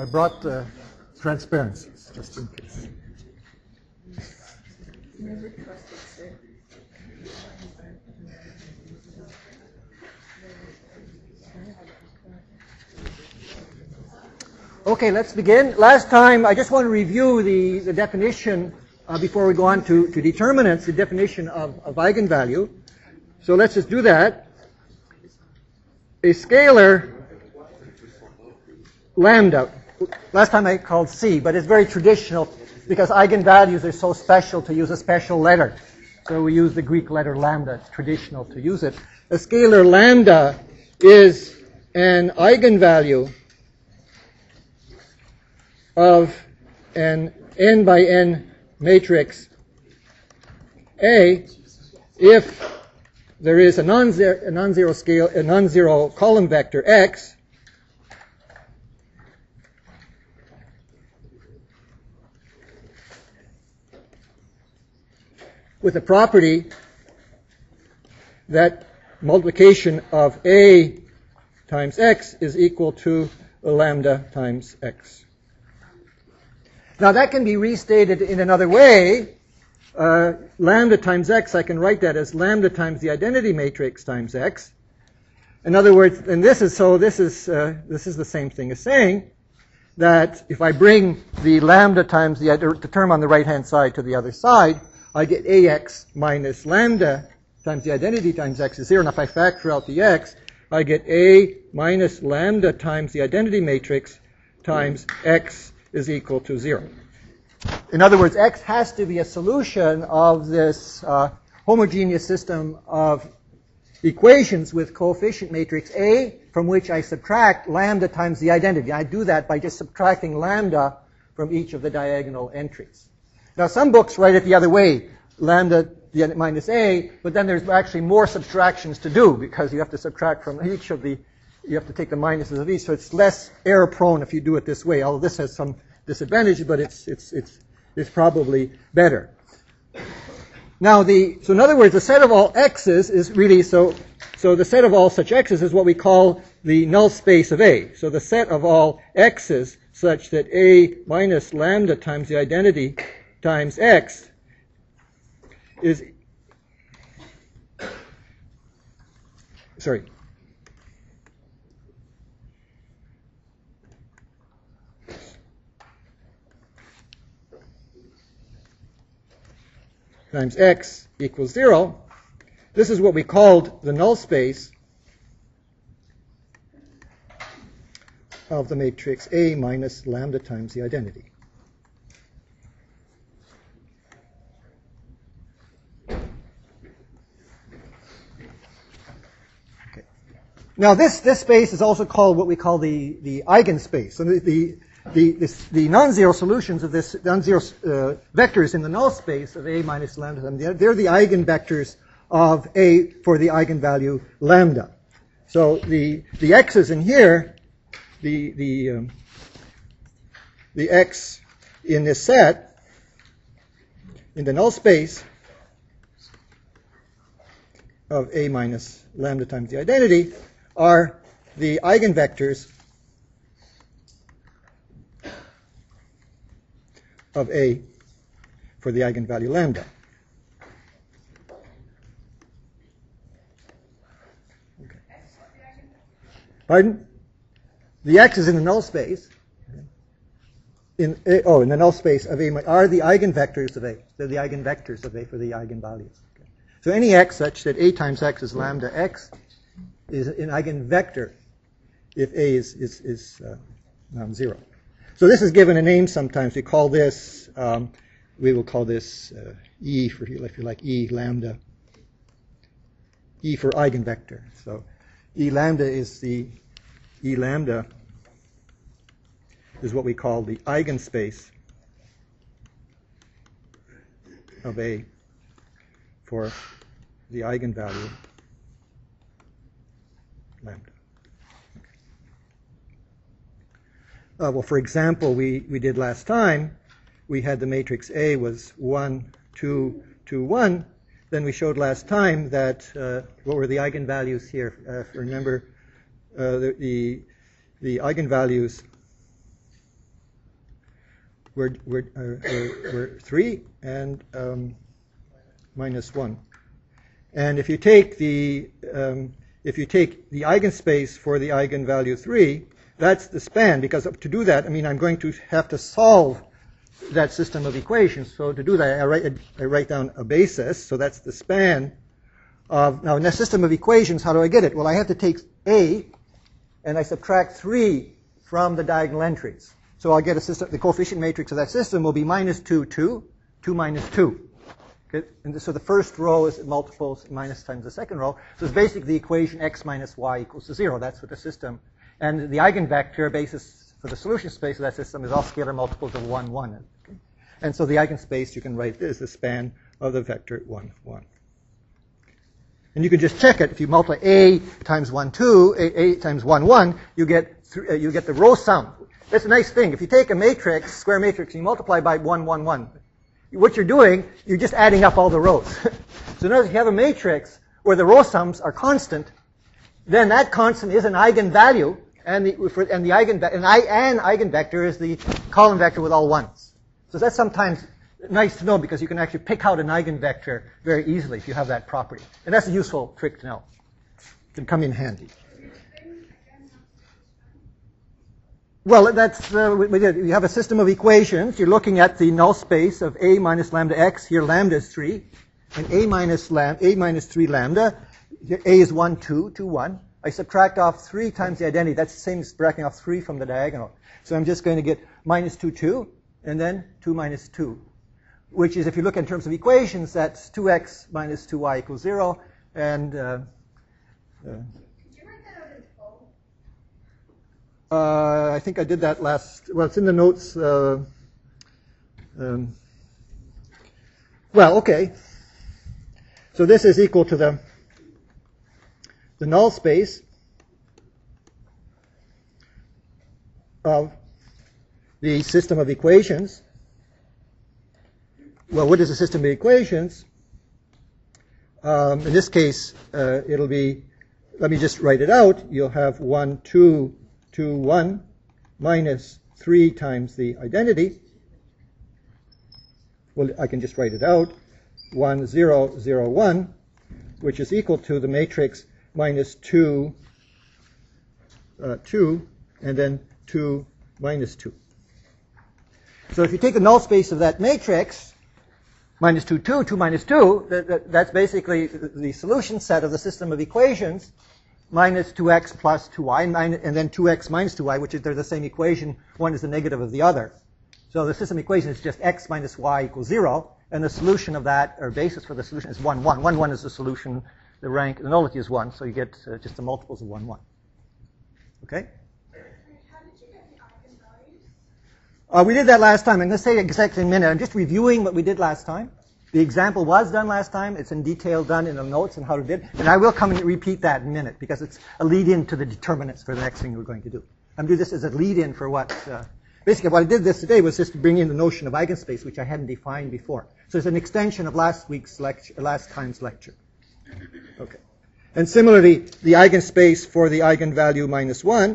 I brought transparency, just in case. Never trusted, sir. Okay, let's begin. Last time, I just want to review the definition before we go on to determinants, the definition of eigenvalue. So let's just do that. A scalar lambda, last time I called C, but it's very traditional because eigenvalues are so special to use a special letter. So we use the Greek letter lambda. It's traditional to use it. A scalar lambda is an eigenvalue of an n by n matrix A if there is a non-zero column vector X with a property that multiplication of A times X is equal to lambda times X. Now that can be restated in another way. Lambda times X, I can write that as lambda times the identity matrix times X. In other words, and this is the same thing as saying that if I bring the lambda times the term on the right-hand side to the other side, I get AX minus lambda times the identity times X is 0. And if I factor out the X, I get A minus lambda times the identity matrix times X is equal to 0. In other words, X has to be a solution of this homogeneous system of equations with coefficient matrix A, from which I subtract lambda times the identity. I do that by just subtracting lambda from each of the diagonal entries. Now, some books write it the other way, lambda minus A, but then there's actually more subtractions to do because you have to subtract from each of the, you have to take the minuses of each, so it's less error-prone if you do it this way, although this has some disadvantage, but it's probably better. Now, so in other words, the set of all x's is really, so the set of all such x's is what we call the null space of A. So the set of all x's such that A minus lambda times the identity times X is, times X equals 0. This is what we called the null space of the matrix A minus lambda times the identity. Okay. Now this space is also called what we call the eigenspace. So the non-zero solutions of this non-zero vectors in the null space of A minus lambda, they're the eigenvectors of A for the eigenvalue lambda. So the x's in here, the x in this set, in the null space of A minus lambda times the identity, are the eigenvectors of A for the eigenvalue lambda. Okay. Pardon? The x is in the null space. In the null space of A are the eigenvectors of A. They're the eigenvectors of A for the eigenvalues. Okay. So any x such that A times x is lambda x is an eigenvector if A is non-zero. So this is given a name sometimes. We call this, we will call this E for, if you like, E lambda. E for eigenvector. So E lambda is what we call the eigenspace of A for the eigenvalue lambda. Well, for example, we did last time, we had the matrix A was 1, 2, 2, 1. Then we showed last time that, what were the eigenvalues here? Remember, the eigenvalues were 3 and minus 1. And if you take the eigenspace for the eigenvalue 3, that's the span, because to do that, I mean, I'm going to have to solve that system of equations. So to do that, I write down a basis. So that's the span of, now in that system of equations, how do I get it? Well, I have to take A and I subtract 3 from the diagonal entries. So I'll get a system, the coefficient matrix of that system will be minus 2, 2, 2 minus 2. Okay? And so the first row is multiples minus times the second row. So it's basically the equation x minus y equals to 0. That's what the system. And the eigenvector basis for the solution space of that system is all scalar multiples of 1, 1. Okay? And so the eigenspace, you can write this, the span of the vector 1, 1. And you can just check it. If you multiply A times 1, 2, A times 1, 1, you get the row sum. That's a nice thing. If you take a matrix, square matrix, and you multiply by 1, 1, 1, what you're doing, you're just adding up all the rows. So notice if you have a matrix where the row sums are constant, then that constant is an eigenvalue, and an eigenvector is the column vector with all ones. So that's sometimes nice to know because you can actually pick out an eigenvector very easily if you have that property. And that's a useful trick to know. It can come in handy. Well, that's what we did. You have a system of equations. You're looking at the null space of A minus lambda x. Here lambda is 3. And A minus 3 lambda. Here A is 1, 2, 2, 1. I subtract off 3 times the identity. That's the same as subtracting off 3 from the diagonal. So I'm just going to get minus 2, 2, and then 2 minus 2. Which is, if you look in terms of equations, that's 2x minus 2y equals 0. And I think I did that last, well, it's in the notes. Well, okay. So this is equal to the null space of the system of equations. Well, what is a system of equations? In this case, it'll be, let me just write it out. You'll have 1, 2, 2, 1 minus 3 times the identity. Well, I can just write it out. 1, 0, 0, 1, which is equal to the matrix minus 2, 2, and then 2 minus 2. So if you take the null space of that matrix, minus 2, 2, 2 minus 2, that's basically the solution set of the system of equations, minus 2x plus 2y, and then 2x minus 2y, which is they're the same equation. One is the negative of the other. So the system equation is just x minus y equals 0, and the solution of that, or basis for the solution, is 1, 1. 1, 1 is the solution. The rank, the nullity is 1, so you get just the multiples of 1, 1. Okay? How did you get the eigenvalues? We did that last time. I'm going to say exactly in a minute. I'm just reviewing what we did last time. The example was done last time. It's in detail done in the notes and how to do it. And I will come and repeat that in a minute because it's a lead-in to the determinants for the next thing we're going to do. I'm going to do this as a lead-in for what... basically, what I did this today was just to bring in the notion of eigenspace, which I hadn't defined before. So it's an extension of last time's lecture. Okay. And similarly, the eigenspace for the eigenvalue minus 1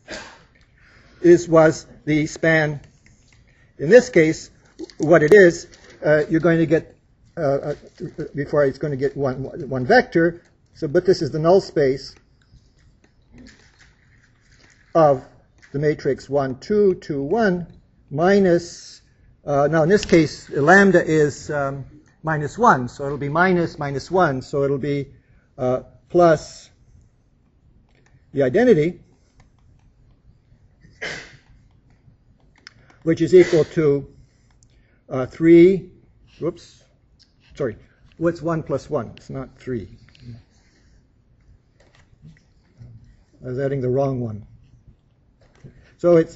was the span. In this case, what it is, you're going to get, before it's going to get one vector. So, but this is the null space of the matrix 1, 2, 2, 1, minus, now in this case, lambda is minus 1, so it'll be minus 1, so it'll be plus the identity, which is equal to 3, whoops, sorry, what's 1 plus 1? It's not 3. I was adding the wrong one. So it's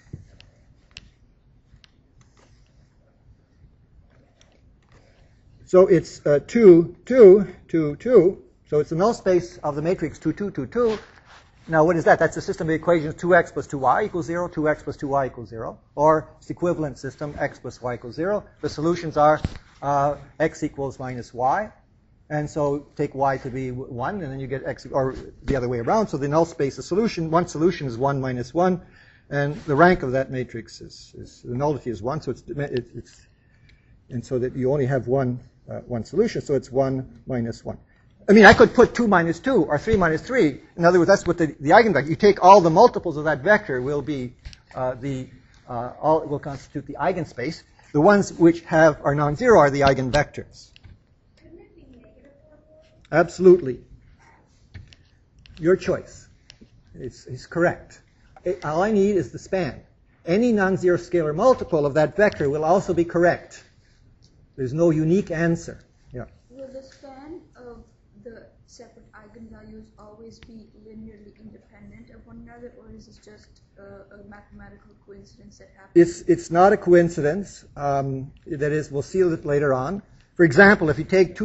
So it's 2, 2, 2, 2. So it's the null space of the matrix 2, 2, 2, 2. Now what is that? That's the system of equations 2x plus 2y equals 0, 2x plus 2y equals 0. Or it's the equivalent system, x plus y equals 0. The solutions are x equals minus y. And so take y to be 1, and then you get x, or the other way around. So the null space, the solution, one solution is 1 minus 1. And the rank of that matrix is the nullity is 1, so it's and so that you only have one solution, so it's 1 minus 1. I mean, I could put 2 minus 2 or 3 minus 3. In other words, that's what the eigenvector. You take all the multiples of that vector will be will constitute the eigenspace. The ones which are non-zero are the eigenvectors. Couldn't it be negative or more? Absolutely. Your choice. It's correct. All I need is the span. Any non-zero scalar multiple of that vector will also be correct. There's no unique answer. Yeah. Will the span of the separate eigenvalues always be linearly independent of one another, or is this just a mathematical coincidence that happens? It's not a coincidence. That is, we'll see it later on. For example, if you take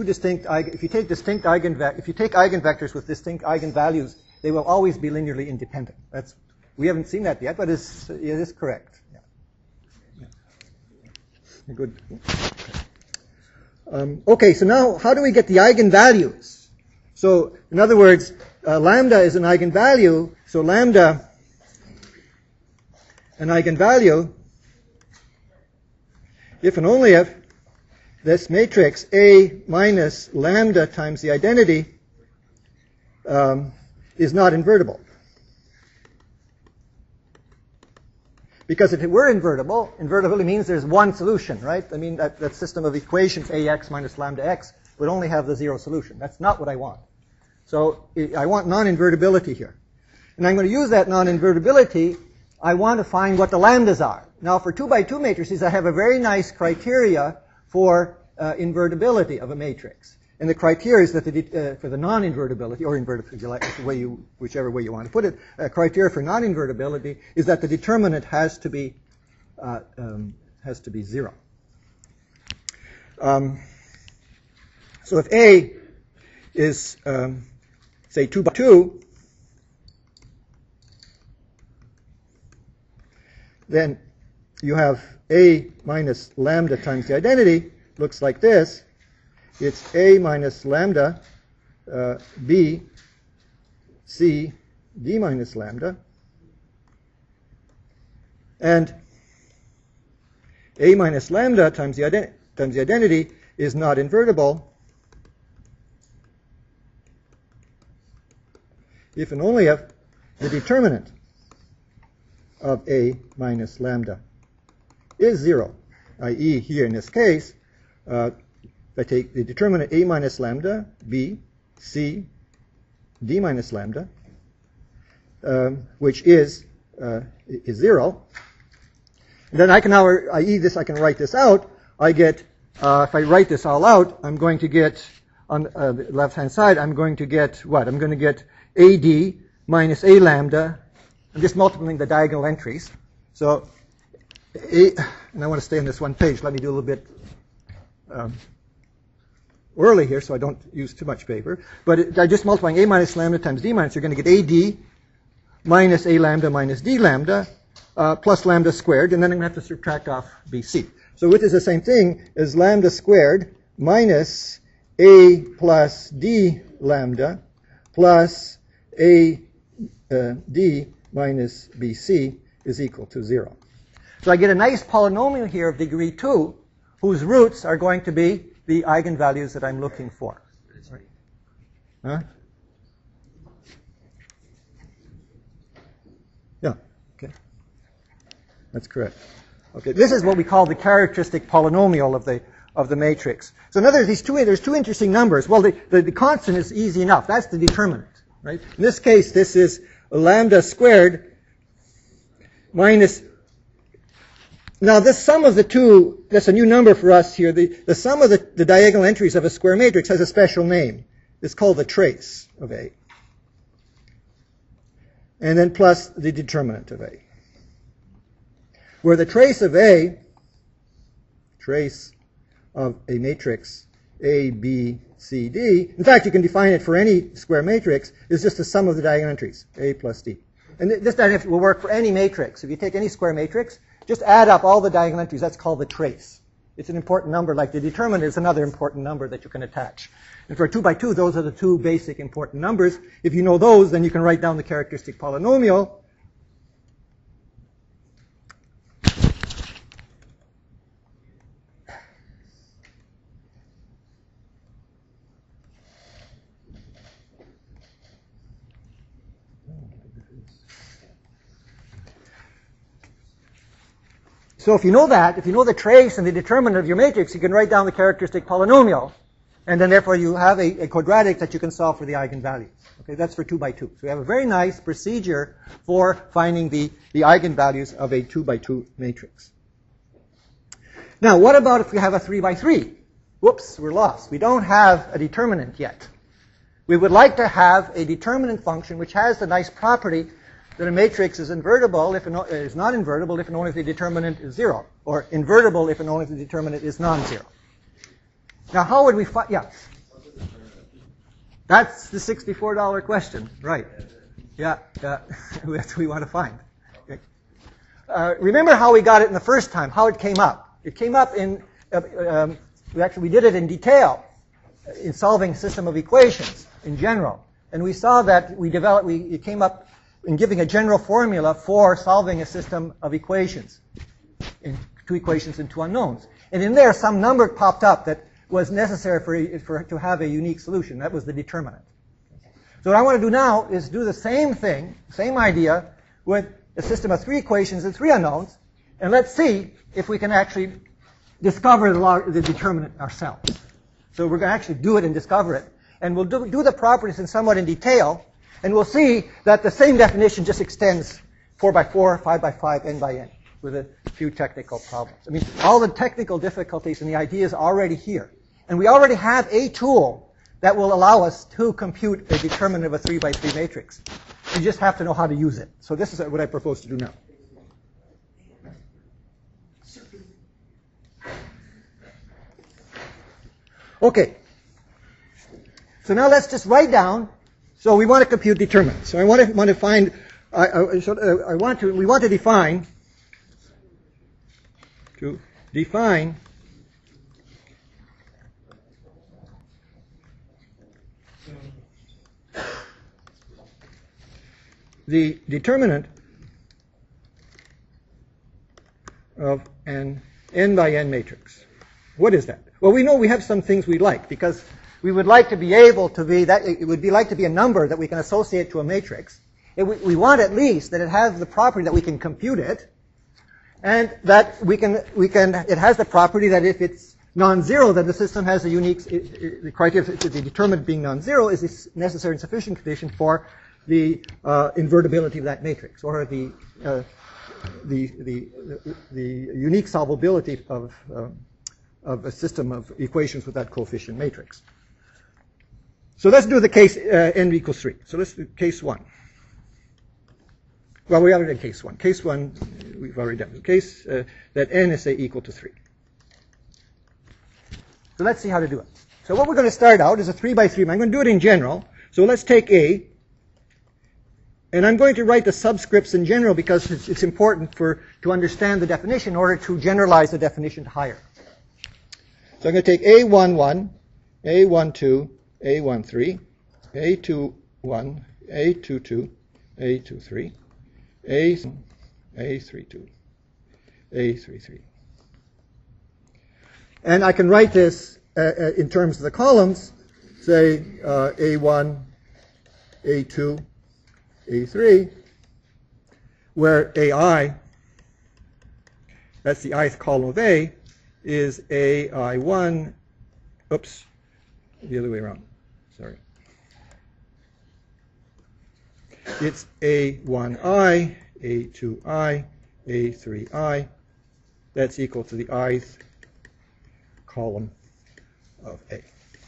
eigenvectors with distinct eigenvalues, they will always be linearly independent. We haven't seen that yet, but it is correct. Yeah. Good. Okay, so now how do we get the eigenvalues? So, in other words, lambda is an eigenvalue. So lambda, an eigenvalue, if and only if this matrix A minus lambda times the identity is not invertible. Because if it were invertible, invertibility means there's one solution, right? I mean, that system of equations, ax minus lambda x, would only have the zero solution. That's not what I want. So I want non-invertibility here. And I'm going to use that non-invertibility. I want to find what the lambdas are. Now, for 2 by 2 matrices, I have a very nice criteria for invertibility of a matrix. And the criteria is that for the non-invertibility, or invertibility, if you like, whichever way you want to put it, criteria for non-invertibility is that the determinant has to be 0. So if A is, say, 2 by 2, then you have A minus lambda times the identity, looks like this. It's A minus lambda B C D minus lambda. And A minus lambda times the identity is not invertible if and only if the determinant of A minus lambda is 0, i.e. here in this case, I take the determinant A minus lambda, B, C, D minus lambda, which is 0. And then I can now, I can write this out. I get, if I write this all out, I'm going to get, on the left-hand side, I'm going to get what? I'm going to get AD minus A lambda. I'm just multiplying the diagonal entries. So, and I want to stay on this one page. Let me do a little bit early here so I don't use too much paper. But I just multiplying A minus lambda times D minus, you're going to get AD minus A lambda minus D lambda plus lambda squared, and then I'm going to have to subtract off BC. So which is the same thing as lambda squared minus A plus D lambda plus A D minus BC is equal to 0. So I get a nice polynomial here of degree 2 whose roots are going to be the eigenvalues that I'm looking for. Right. Huh? Yeah, okay. That's correct. Okay, this is what we call the characteristic polynomial of the matrix. So in other words, there's two interesting numbers. Well, the constant is easy enough. That's the determinant, right? In this case, this is lambda squared minus. Now, this sum of the two, that's a new number for us here. The sum of the diagonal entries of a square matrix has a special name. It's called the trace of A. And then plus the determinant of A. Where the trace of a matrix A, B, C, D, in fact, you can define it for any square matrix, is just the sum of the diagonal entries, A plus D. And this dynamic will work for any matrix. If you take any square matrix, just add up all the diagonal entries. That's called the trace. It's an important number, like the determinant is another important number that you can attach. And for a 2 by 2, those are the two basic important numbers. If you know those, then you can write down the characteristic polynomial. So if you know that, if you know the trace and the determinant of your matrix, you can write down the characteristic polynomial, and then therefore you have a quadratic that you can solve for the eigenvalues. Okay, that's for 2 by 2. So we have a very nice procedure for finding the eigenvalues of a 2 by 2 matrix. Now, what about if we have a 3 by 3? Whoops, we're lost. We don't have a determinant yet. We would like to have a determinant function which has the nice property that a matrix is invertible if it is not invertible if and only if the determinant is 0, or invertible if and only if the determinant is non-zero. Now, how would we find? Yeah. That's the $64 question, right? Yeah. That's what we want to find. Okay. Remember how we got it in the first time? How it came up? It came up in we did it in detail in solving a system of equations in general, and we saw that it came up in giving a general formula for solving a system of equations, in 2 equations and 2 unknowns, and in there some number popped up that was necessary to have a unique solution. That was the determinant. So what I want to do now is do the same thing, same idea, with a system of 3 equations and 3 unknowns, and let's see if we can actually discover the determinant ourselves. So we're going to actually do it and discover it, and we'll do the properties somewhat in detail, and we'll see that the same definition just extends 4 by 4, 5 by 5, n by n, with a few technical problems. I mean, all the technical difficulties and the ideas are already here. And we already have a tool that will allow us to compute a determinant of a 3 by 3 matrix. You just have to know how to use it. So this is what I propose to do now. Okay. So now let's just write down. So we want to compute determinants. So we want to define the determinant of an n by n matrix. What is that? Well, we know we have some things we like, because we would like to be able to be that it would be like to be a number that we can associate to a matrix. We want at least that it has the property that we can compute it, and that it has the property that if it's non-zero, then the system has a unique, the criteria of the determinant being non-zero is a necessary and sufficient condition for the invertibility of that matrix, or the unique solvability of a system of equations with that coefficient matrix. So let's do the case n equals 3. So let's do case 1. Well, we already did case 1. Case 1, we've already done. The case that n is, say, equal to 3. So let's see how to do it. So what we're going to start out is a 3 by 3. I'm going to do it in general. So let's take A. And I'm going to write the subscripts in general because it's important to understand the definition in order to generalize the definition to higher. So I'm going to take A11, A12, A13, A21, A22, A23, A32, A33. And I can write this in terms of the columns, say A1, A2, A3, where AI, that's the ith column of A, is AI1, oops, the other way around, sorry. It's A1I, A2I, A3I, that's equal to the ith column of A.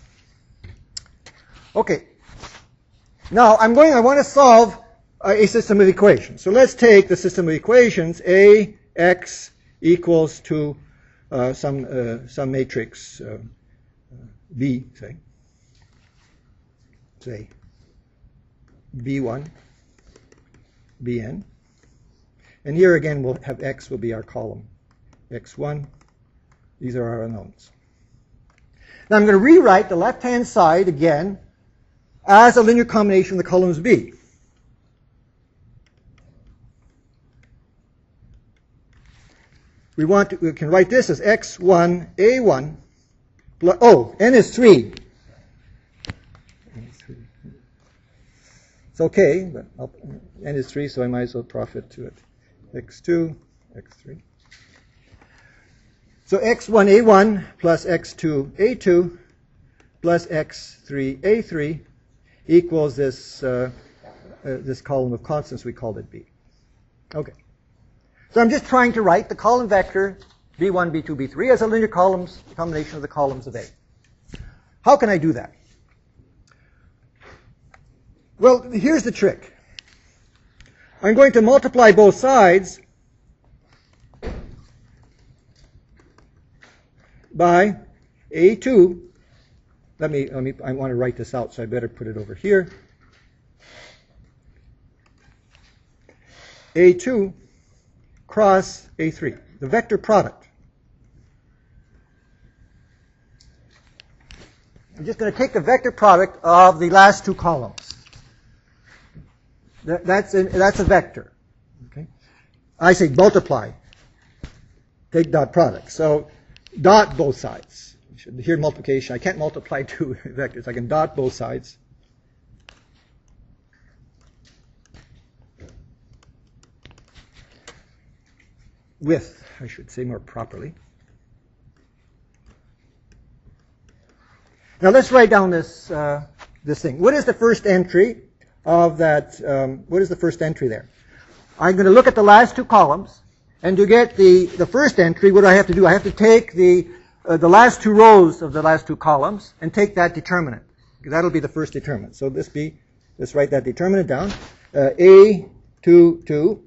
Okay, now I want to solve a system of equations. So let's take the system of equations AX equals to some matrix B, say B1, Bn. And here again we'll have X will be our column. X1, these are our unknowns. Now I'm going to rewrite the left-hand side again as a linear combination of the columns B. We can write this as X1, A1, n is 3. It's okay, but n is 3, so I might as well profit to it. X2, X3. So x1a1 plus x2a2 plus x3a3 equals this this column of constants. We called it B. Okay. So I'm just trying to write the column vector b1, b2, b3 as a linear combination of the columns of A. How can I do that? Well, here's the trick. I'm going to multiply both sides by A2. I want to write this out, so I better put it over here. A2 cross A3, the vector product. I'm just going to take the vector product of the last two columns. That's a vector. Okay? I say multiply. Take dot product. So dot both sides. Here multiplication. I can't multiply two vectors. I can dot both sides. With, I should say more properly. Now let's write down this this thing. What is the first entry of that? What is the first entry there? I'm going to look at the last two columns, and to get the first entry, what do I have to do? I have to take the last two rows of the last two columns and take that determinant. That'll be the first determinant. So let's write that determinant down. A22,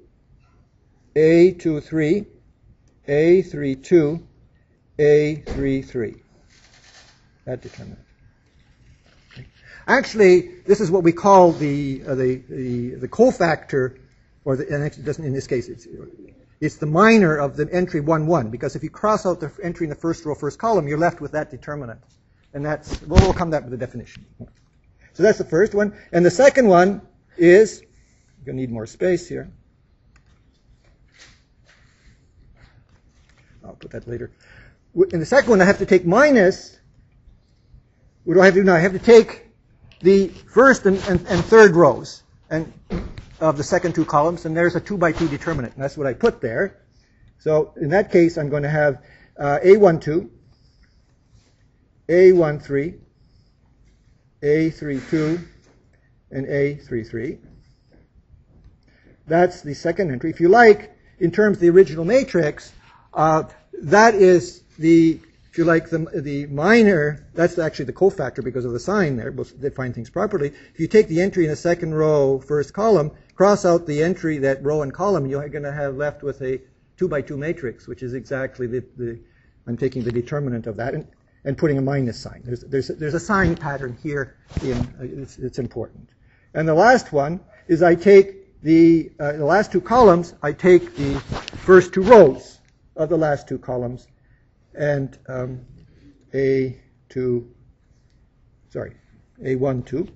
A23, A32, A33. That determinant. Okay. Actually, this is what we call the cofactor, or and it doesn't in this case. It's the minor of the entry 1, 1, because if you cross out the entry in the first row, first column, you're left with that determinant, and that's we'll come to that with the definition. So that's the first one, and the second one is I'm going to need more space here. I'll put that later. In the second one, I have to take minus. What do I have to do now? I have to take the first and third rows and of the second two columns, and there's a 2 by 2 determinant, and that's what I put there. So in that case, I'm going to have A12, A13, A32, and A33. That's the second entry. If you like, in terms of the original matrix, that is the, if you like, the minor, that's actually the cofactor because of the sign there. We'll define things properly. If you take the entry in the second row, first column, cross out the entry, that row and column, you're going to have left with a 2 by 2 matrix, which is exactly I'm taking the determinant of that and putting a minus sign. There's a sign pattern here. It's important. And the last one is I take the last two columns, I take the first two rows of the last two columns, and A1, 2, A1,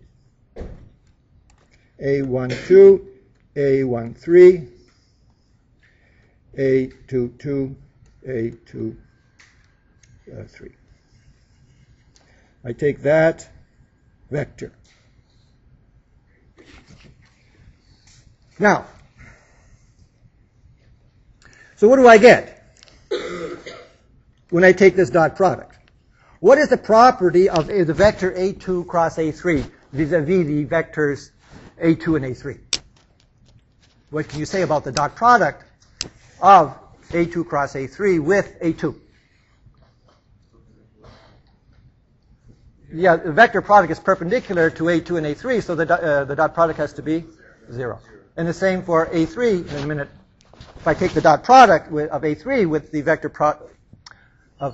2, A1, 3, A2, 2, A2, 3. I take that vector. Now, so what do I get when I take this dot product? What is the property of the vector A2 cross A3 vis-a-vis the vectors A2 and A3? What can you say about the dot product of A2 cross A3 with A2? Yeah, the vector product is perpendicular to A2 and A3, so the dot product has to be 0. And the same for A3 in a minute. If I take the dot product of A3 with the vector of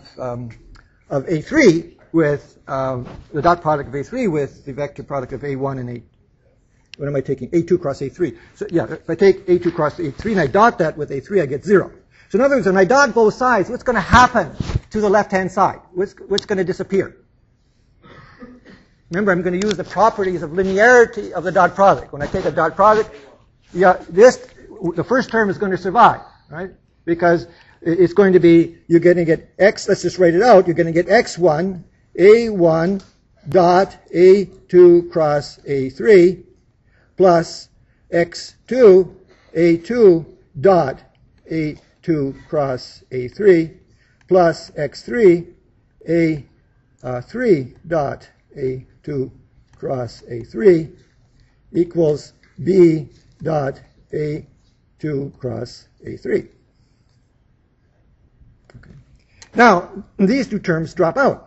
A3 with the dot product of A3 with the vector product of A1 and A. What am I taking? A2 cross A3. So yeah, if I take A2 cross A3 and I dot that with A3, I get 0. So in other words, when I dot both sides, what's going to happen to the left-hand side? What's going to disappear? Remember, I'm going to use the properties of linearity of the dot product. When I take a dot product, the first term is going to survive, right? Because it's going to be, you're going to get x, let's just write it out, you're going to get x1, A1 dot A2 cross A3 plus x2, A2 dot A2 cross A3 plus x3 a3 dot a2 cross a3 equals b dot a2 cross a3. Okay. Now, these two terms drop out.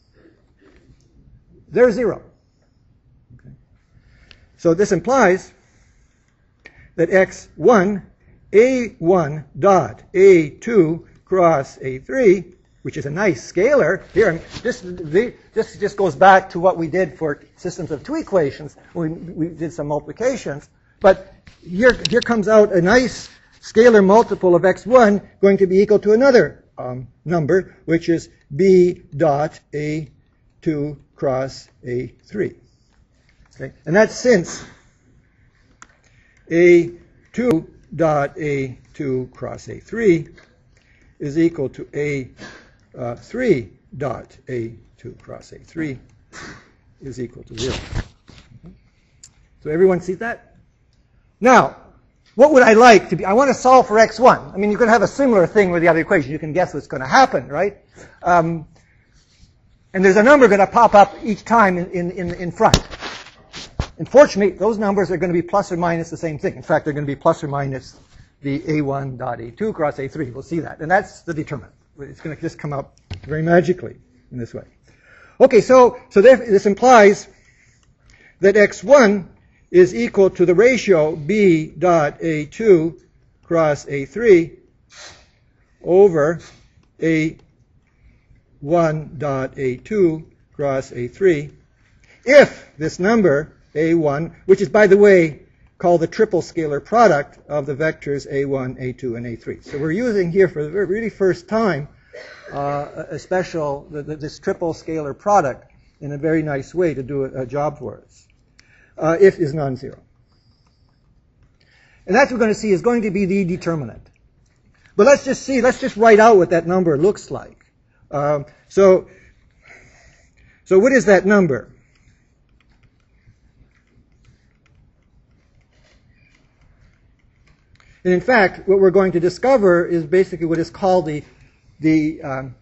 They're 0. Okay. So this implies that x1, a1 dot a2 cross a3, which is a nice scalar. Here, this just goes back to what we did for systems of two equations. We did some multiplications. But here comes out a nice scalar multiple of x1 going to be equal to another number, which is b dot a2 cross a3. Okay? And that's since a2 dot a2 cross a3 is equal to a3 dot a2 cross a3 is equal to 0. Okay. So everyone sees that? Now, what would I like to be? I want to solve for x1. I mean, you can have a similar thing with the other equation. You can guess what's going to happen, right? And there's a number going to pop up each time in front. Unfortunately, those numbers are going to be plus or minus the same thing. In fact, they're going to be plus or minus the a1 dot a2 cross a3. We'll see that. And that's the determinant. It's going to just come out very magically in this way. Okay, so this implies that x1 is equal to the ratio b dot a2 cross a3 over a1 dot a2 cross a3 if this number a1, which is, by the way, called the triple scalar product of the vectors a1, a2, and a3. So we're using here for the really first time this triple scalar product in a very nice way to do a job for us. If is non-zero. And that's what we're going to see is going to be the determinant. But let's just write out what that number looks like. So what is that number? And in fact, what we're going to discover is basically what is called the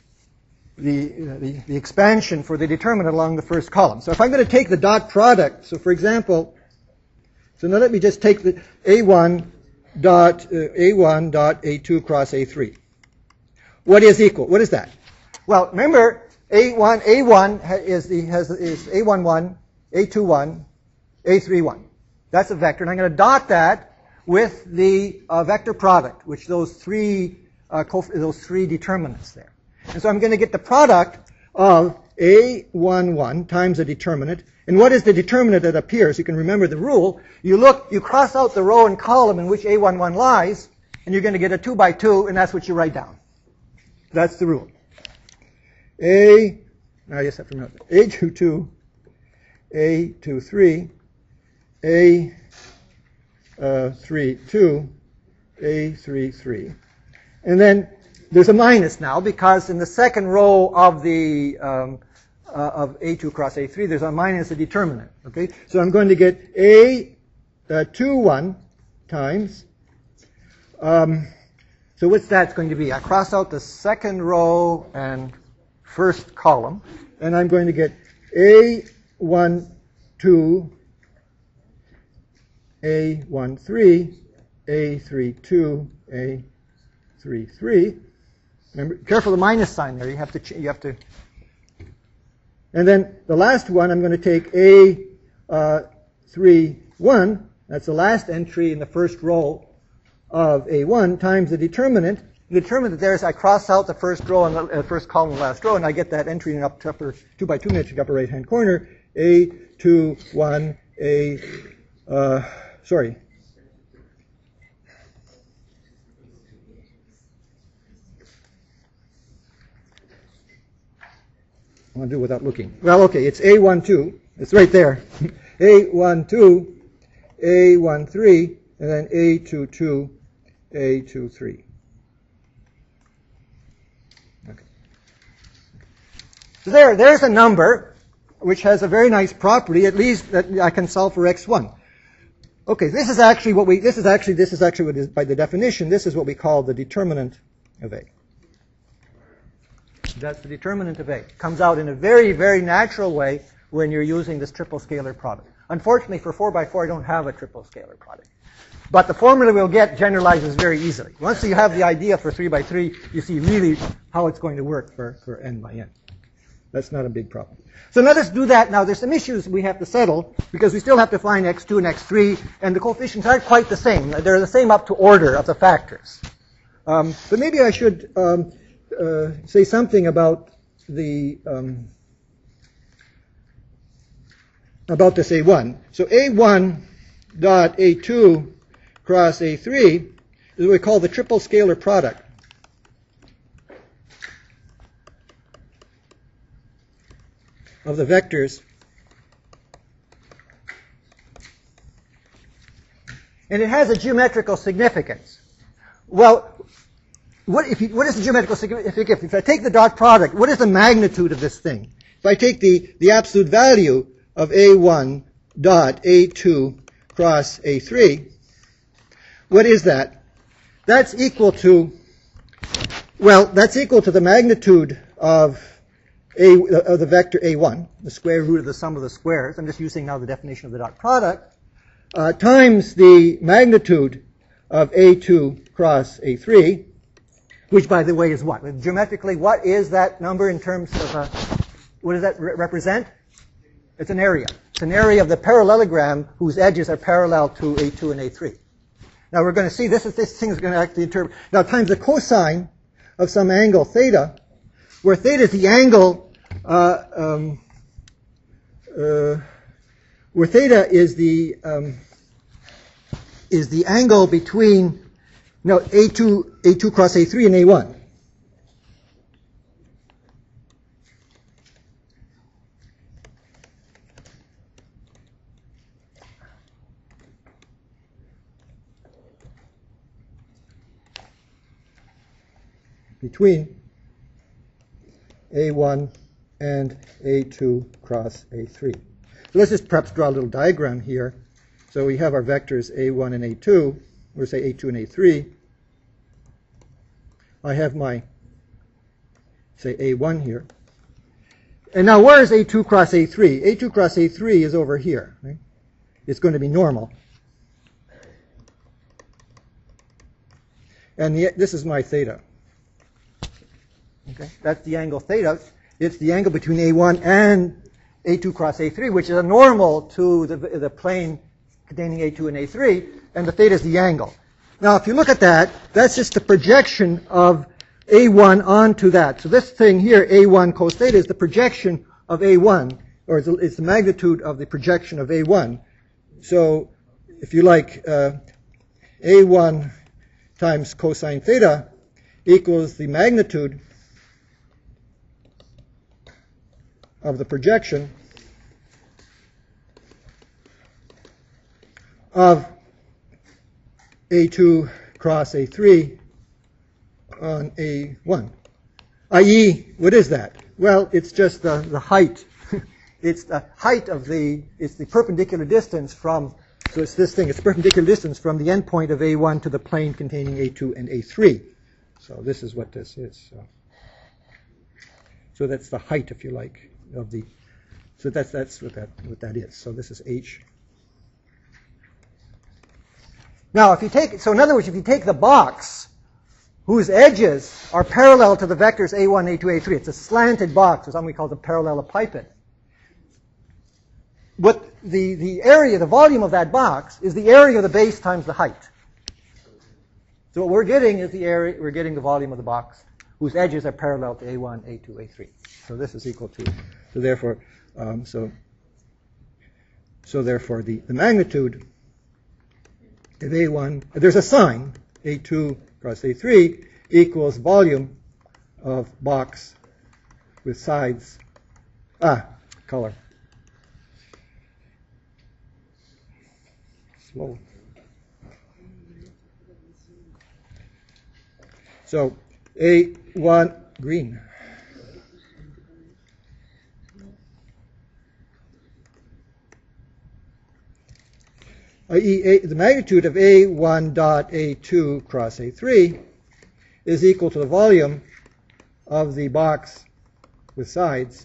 expansion for the determinant along the first column. So if I'm going to take the dot product, so for example, so now let me just take the a1 dot a2 cross a3. What is equal? What is that? Well, remember a1 is a11, a21, a31. That's a vector, and I'm going to dot that with the vector product, which those three determinants there. And so I'm going to get the product of a11 times a determinant. And what is the determinant that appears? You can remember the rule. You cross out the row and column in which a11 lies, and you're going to get a 2 by 2, and that's what you write down. That's the rule. I just have to remember a22, a23, a32, a33. And then there's a minus now because in the second row of the of a2 cross a3, there's a minus a determinant. Okay, so I'm going to get a21 times. So what's that going to be? I cross out the second row and first column, and I'm going to get a12, a13, a32, a33. Remember, careful the minus sign there. You have to. And then the last one, I'm going to take a31. That's the last entry in the first row of a1 times the determinant. The determinant there is I cross out the first row and the first column and the last row, and I get that entry in the upper 2 by 2 matrix upper right hand corner. A21, I want to do it without looking. Well, okay, it's A12. It's right there. A12, A13, and then A22, A23. Okay. So there's a number which has a very nice property, at least that I can solve for x1. Okay, this is actually what by the definition, this is what we call the determinant of A. That's the determinant of A. Comes out in a very, very natural way when you're using this triple scalar product. Unfortunately, for 4x4, I don't have a triple scalar product. But the formula we'll get generalizes very easily. Once you have the idea for 3x3, you see really how it's going to work for n by n. That's not a big problem. So now let's do that. Now there's some issues we have to settle because we still have to find x2 and x3, and the coefficients aren't quite the same. They're the same up to order of the factors. But maybe I should say something about the about this A1. So A1 dot A2 cross A3 is what we call the triple scalar product. Of the vectors. And it has a geometrical significance. Well, what is the geometrical significance? If I take the dot product, what is the magnitude of this thing? If I take the absolute value of A1 dot A2 cross A3, what is that? That's equal to, well, that's equal to the magnitude of the vector A1, the square root of the sum of the squares. I'm just using now the definition of the dot product, times the magnitude of A2 cross A3, which, by the way, is what? Geometrically, what is that number in terms of, what does that represent? It's an area. It's an area of the parallelogram whose edges are parallel to A2 and A3. Now we're going to see this thing is going to actually interpret. Now times the cosine of some angle theta, where theta is the angle, where theta is the angle between A2 cross A3 and A1. Between A1 and A2 cross A3. So let's just perhaps draw a little diagram here. So we have our vectors A1 and A2, or say A2 and A3. I have my, say, A1 here. And now where is A2 cross A3? A2 cross A3 is over here. Right? It's going to be normal. And this is my theta. Okay, that's the angle theta. It's the angle between A1 and A2 cross A3, which is a normal to the plane containing A2 and A3, and the theta is the angle. Now, if you look at that, that's just the projection of A1 onto that. So this thing here, A1 cos theta, is the projection of A1, or it's the magnitude of the projection of A1. So, if you like, A1 times cosine theta equals the magnitude of the projection of A2 cross A3 on A1. I.e., what is that? Well, it's just the height. It's the height of it's the perpendicular distance from, so it's this thing, it's perpendicular distance from the endpoint of A1 to the plane containing A2 and A3. So this is what this is. So that's the height, if you like, of the, so that's what that is. So this is H. Now, if you take, so in other words, if you take the box whose edges are parallel to the vectors A1, A2, A3, it's a slanted box, or something we call the parallelepiped. What the area, the volume of that box is the area of the base times the height. So what we're getting is the area, we're getting the volume of the box whose edges are parallel to A1, A2, A3. So this is equal to, so therefore, therefore the magnitude of A1, there's a sign, A2 cross A3 equals volume of box with sides, color. Slow. So A1 green. i.e. the magnitude of A1 dot A2 cross A3 is equal to the volume of the box with sides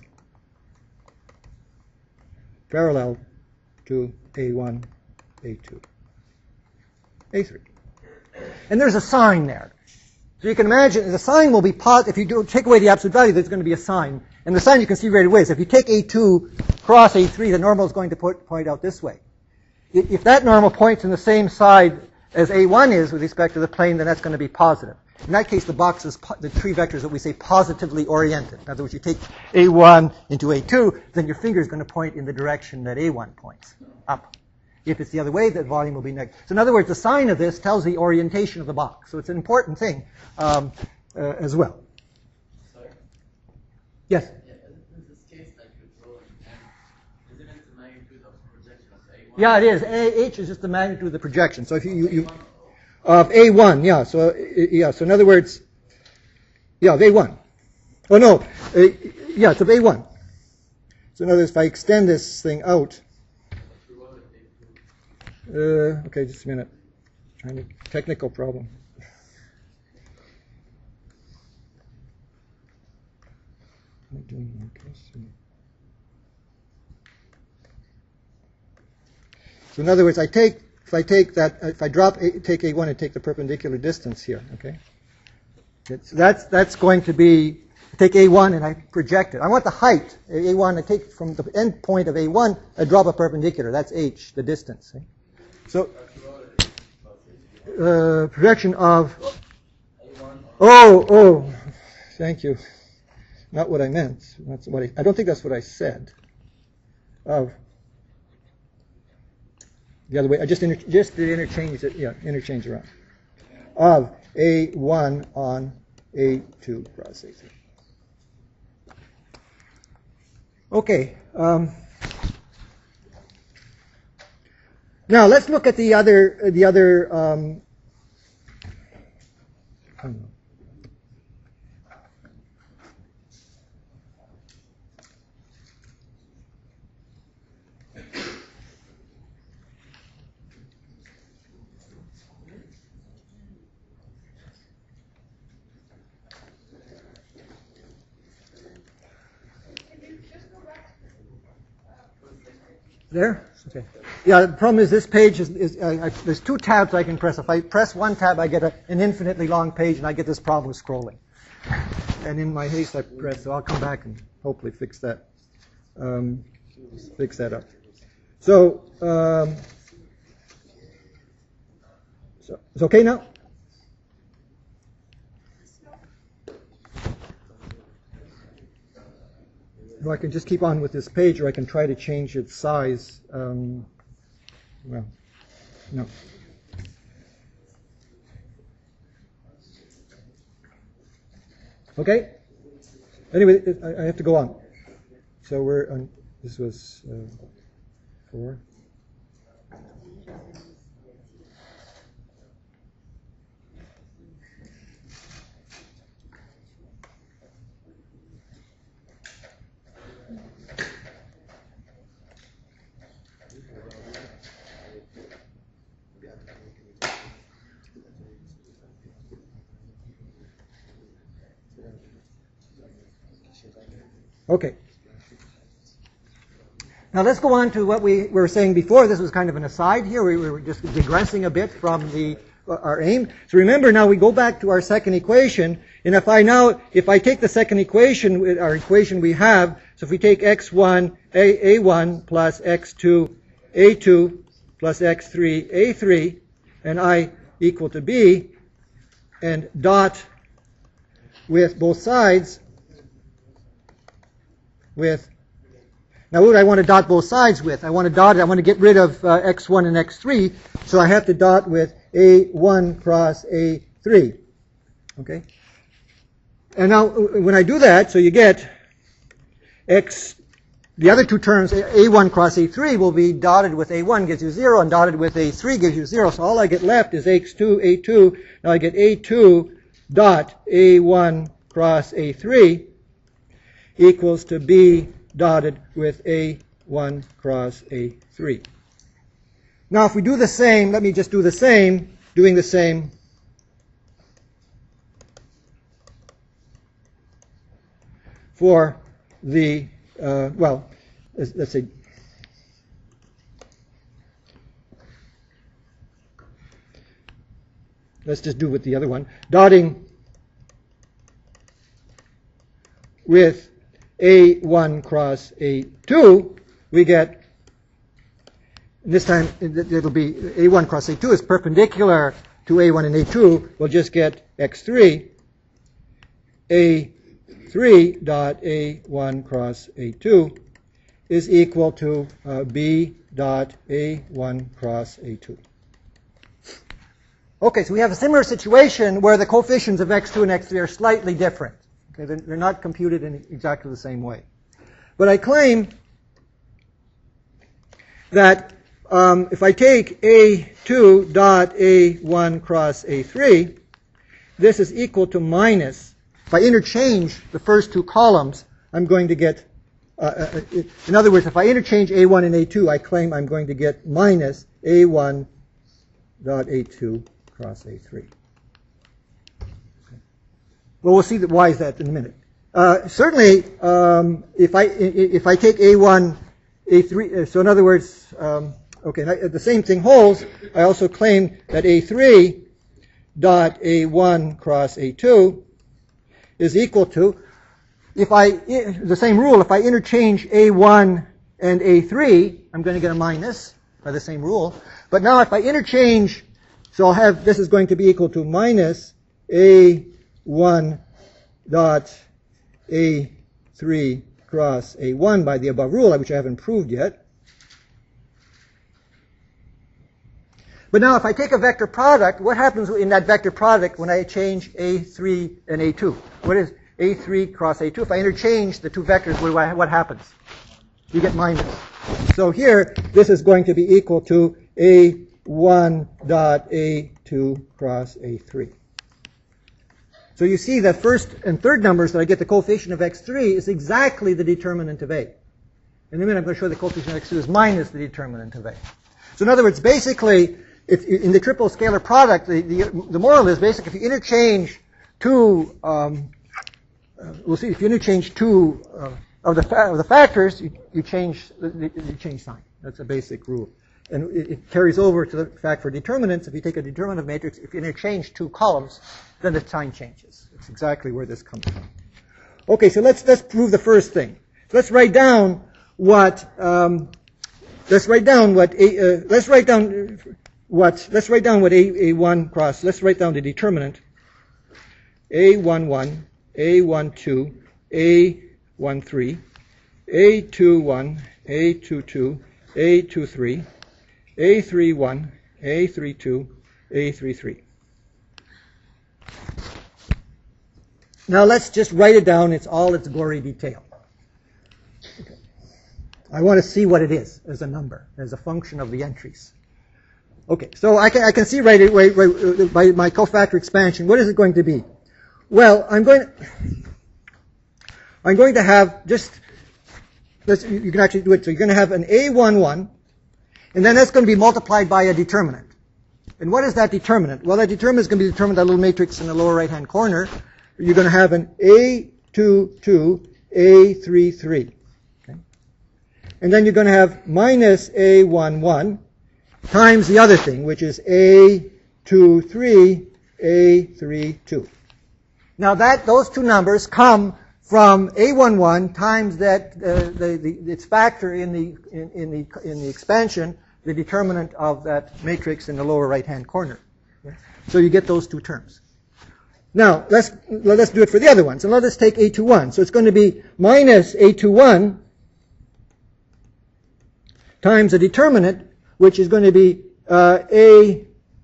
parallel to A1, A2, A3. And there's a sign there. So you can imagine the sign will be positive. If you take away the absolute value, there's going to be a sign. And the sign you can see right away is if you take A2 cross A3, the normal is going to point out this way. If that normal points in the same side as A1 is with respect to the plane, then that's going to be positive. In that case, the box is the three vectors that we say positively oriented. In other words, you take A1 into A2, then your finger is going to point in the direction that A1 points, up. If it's the other way, the volume will be negative. So in other words, the sign of this tells the orientation of the box. So it's an important thing as well. Sorry? Yes? Yeah, in this case, like you draw an isn't it the magnitude of projection of A1? Yeah, it is. H is just the magnitude of the projection. So if you of A1, yeah. So so in other words, yeah, of A1. Oh no, yeah, it's of A1. So in other words, if I extend this thing out. Okay, just a minute. Technical problem. So in other words, take A1 and take the perpendicular distance here, okay? That's going to be, take A1 and I project it. I want the height, A1, I take from the end point of A1, I drop a perpendicular. That's H, the distance. Okay? So, projection of, thank you. Not what I meant. That's what I don't think that's what I said. Of the other way. I just interchange it. Yeah, interchange around. Of A1 on A2 cross A3. Okay. Now let's look at the other. I don't know. There? Okay. Yeah, the problem is this page there's two tabs I can press. If I press one tab, I get an infinitely long page, and I get this problem with scrolling. And in my haste, I press, so I'll come back and hopefully fix that up. So, so it's okay now? Well, I can just keep on with this page, or I can try to change its size. Well, no. Okay? Anyway, I have to go on. So we're on, this was 4. Okay. Now let's go on to what we were saying before. This was kind of an aside here. We were just digressing a bit from our aim. So remember now we go back to our second equation. And if I take the second equation, our equation we have, so if we take x1, a1 plus x2, a2 plus x3, a3, and I equal to b, and dot with both sides with, now what would I want to dot both sides with? I want to get rid of x1 and x3, so I have to dot with a1 cross a3. Okay? And now when I do that, so you get the other two terms, a1 cross a3 will be dotted with a1 gives you 0, and dotted with a3 gives you 0. So all I get left is x2, a2. Now I get a2 dot a1 cross a3 equals to b dotted with a1 cross a3. Now if we do the same, let me just do the same, doing the same. for the, well, let's say, let's just do with the other one, dotting with A1 cross A2, we get, this time it'll be A1 cross A2 is perpendicular to A1 and A2. We'll just get X3, A3 dot A1 cross A2 is equal to B dot A1 cross A2. Okay, so we have a similar situation where the coefficients of X2 and X3 are slightly different. Okay, they're not computed in exactly the same way. But I claim that if I take A2 dot A1 cross A3, this is equal to minus, if I interchange the first two columns, I'm going to get, in other words, if I interchange A1 and A2, I claim I'm going to get minus A1 dot A2 cross A3. Okay. Well, we'll see why is that in a minute. Certainly, if I take A1, A3, so in other words, okay, the same thing holds. I also claim that A3 dot A1 cross A2 is equal to, the same rule, if I interchange A1 and A3, I'm going to get a minus by the same rule. But now if I interchange, so I'll have, this is going to be equal to minus A1 dot A3 cross A1 by the above rule, which I haven't proved yet. But now if I take a vector product, what happens in that vector product when I change A3 and A2? What is A3 cross A2? If I interchange the two vectors, what happens? You get minus. So here, this is going to be equal to A1 dot A2 cross A3. So you see that first and third numbers that I get the coefficient of X3 is exactly the determinant of A. In a minute I'm going to show the coefficient of X2 is minus the determinant of A. So in other words, basically, in the triple scalar product, the moral is basically if you interchange two, we'll see, if you interchange two of the factors, you change sign. That's a basic rule. And it carries over to the fact for determinants. If you take a determinant matrix, if you interchange two columns, then the sign changes. It's exactly where this comes from. Okay, so let's prove the first thing. So let's write down what A1 cross. Let's write down the determinant. A11, A12, A13, A21, A22, A23, A31, A32, A33. Now let's just write it down. It's all its gory detail. Okay. I want to see what it is as a number, as a function of the entries. Okay, so I can see right away by my cofactor expansion. What is it going to be? Well, I'm going to have just, you can actually do it. So you're going to have an A11, and then that's going to be multiplied by a determinant. And what is that determinant? Well, that determinant is going to be determined by a little matrix in the lower right-hand corner. You're going to have an A22, A33. Okay? And then you're going to have minus A11 times the other thing, which is A23, A32. Now those two numbers come from A11 times that its factor in the expansion, the determinant of that matrix in the lower right-hand corner. Okay? So you get those two terms. Now let's do it for the other one. So let us take A21. So it's going to be minus A21 times a determinant, which is going to be A12,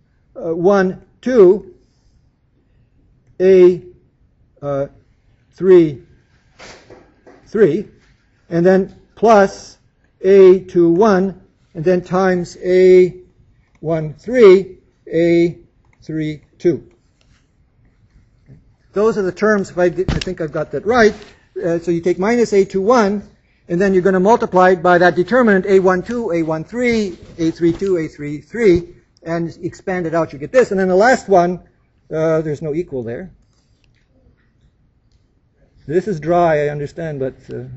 A3, and then plus A21, and then times A13, A32. Those are the terms, if I think I've got that right. So you take minus A21, and then you're going to multiply it by that determinant A12, A13, A32, A33, and expand it out. You get this. And then the last one, there's no equal there. This is dry, I understand, but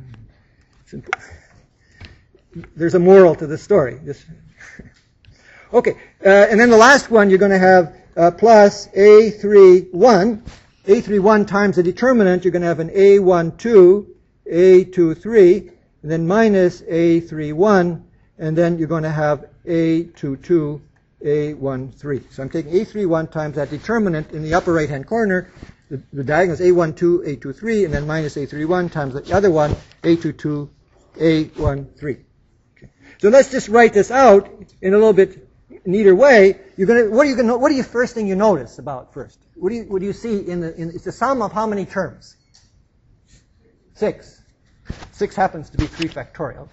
there's a moral to the story. Okay, and then the last one, you're going to have plus A31. A31 times the determinant, you're going to have an A12, A23, and then minus A31, and then you're going to have A22, A13. So I'm taking A31 times that determinant in the upper right-hand corner. The diagonal is A12, A23, and then minus A31 times the other one, A22, A13. Okay. So let's just write this out in a little bit neater way. What do you first thing you notice about first? What do you see it's the sum of how many terms? 6. 6 happens to be 3 factorial.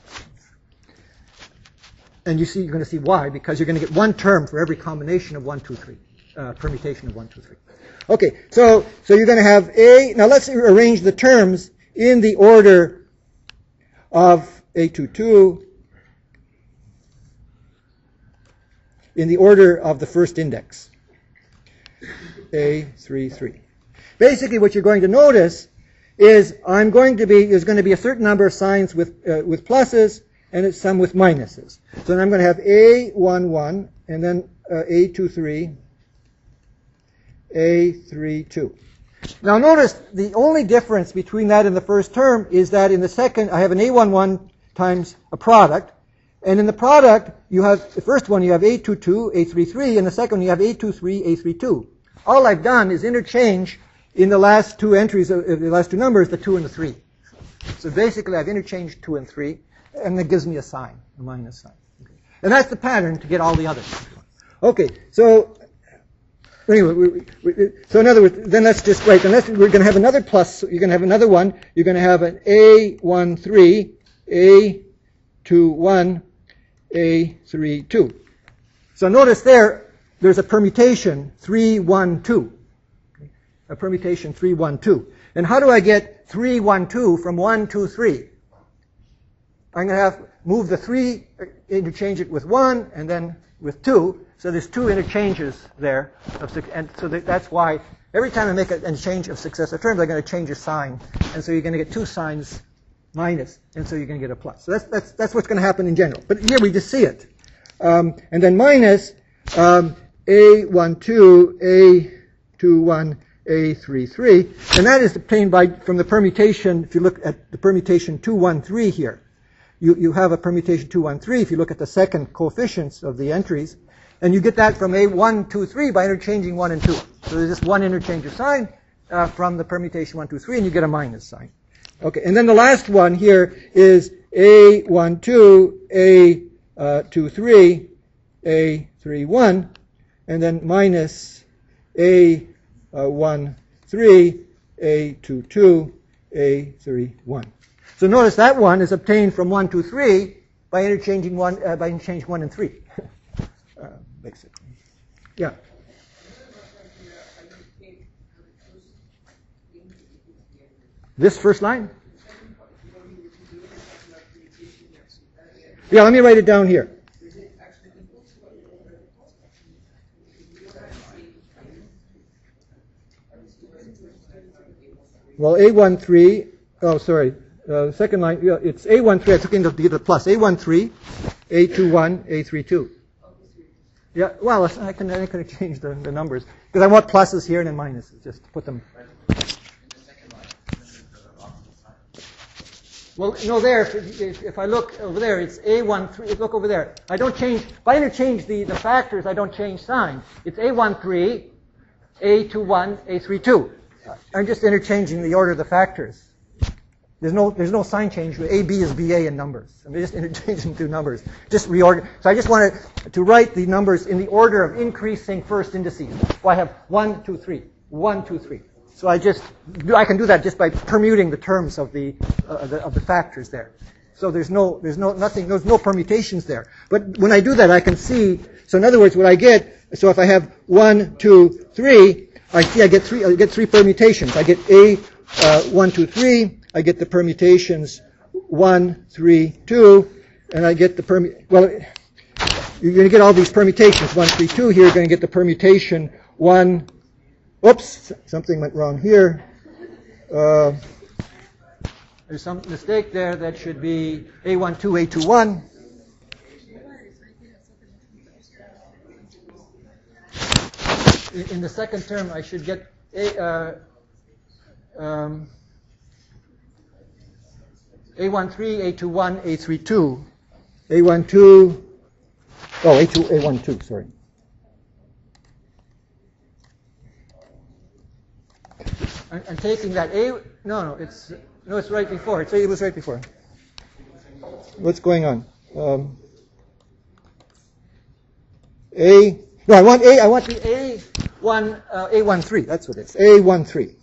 And you're going to see why, because you're going to get one term for every combination of 1, 2, 3, permutation of 1, 2, 3. Okay, so you're going to have A. Now let's arrange the terms in the order of A22, in the order of the first index, A33. Basically, what you're going to notice is there's going to be a certain number of signs with pluses and some with minuses. So then I'm going to have A11 and then A23, A32. Now notice the only difference between that and the first term is that in the second I have an A11 times a product, and in the product you have the first one you have A22, A33, and the second one you have A23, A32. All I've done is interchange in the last two entries of the last two numbers the 2 and the 3. So basically I've interchanged 2 and 3, and that gives me a sign, a minus sign. Okay. And that's the pattern to get all the others. Okay, so anyway, so in other words, then let's just write. Unless we're going to have another plus, so you're going to have another one. You're going to have an A13, A21, A32. So notice there's a permutation 3, 1, 2. Okay. A permutation 3, 1, 2. And how do I get 3, 1, 2 from 1, 2, 3? I'm going to move the 3, interchange it with 1, and then with 2. So there's 2 interchanges there. And so that's why every time I make an change of successive terms, I'm going to change a sign. And so you're going to get 2 signs minus, and so you're going to get a plus. So that's what's going to happen in general. But here we just see it. And then minus A12, A21, A33. And that is obtained from the permutation, if you look at the permutation 2, 1, 3 here. You have a permutation 2, 1, 3 if you look at the second coefficients of the entries. And you get that from A1, 2, 3 by interchanging 1 and 2. So there's just one interchange of sign from the permutation 1, 2, 3, and you get a minus sign. Okay, and then the last one here is A12, A23, A31, and then minus A13, A22, A31. So notice that one is obtained from 1, 2, 3 by interchanging 1 and 3. Basically. Yeah. This first line? Yeah, let me write it down here. Well, A13, oh, sorry. Second line, yeah, it's A13, I took into the plus. A13, A21, A32. Yeah, well, I can change the numbers. Because I want pluses here and then minuses, just to put them. Well, no, there, if I look over there, it's A13, look over there. I don't change, if I interchange the factors, I don't change sign. It's A13, A21, A32. I'm just interchanging the order of the factors. There's no sign change. A, B is BA in numbers. I'm just interchanging two numbers. Just reorder. So I just wanted to write the numbers in the order of increasing first indices. So I have 1, 2, 3. 1, 2, 3. So I can do that just by permuting the terms of the factors there. So there's no permutations there. But when I do that, I can see. So in other words, what I get. So if I have 1, 2, 3, I get three permutations. I get A 1, 2, 3. I get the permutations 1, 3, 2, and I get the well, you're going to get all these permutations 1, 3, 2 here. You're going to get the permutation 1. Oops, something went wrong here. There's some mistake there. That should be A12, A21. In the second term, I should get A13, A21, A32. A12, A12, sorry. I'm taking that it's right before. It was right before. What's going on? I want the A13. That's what it is. A13.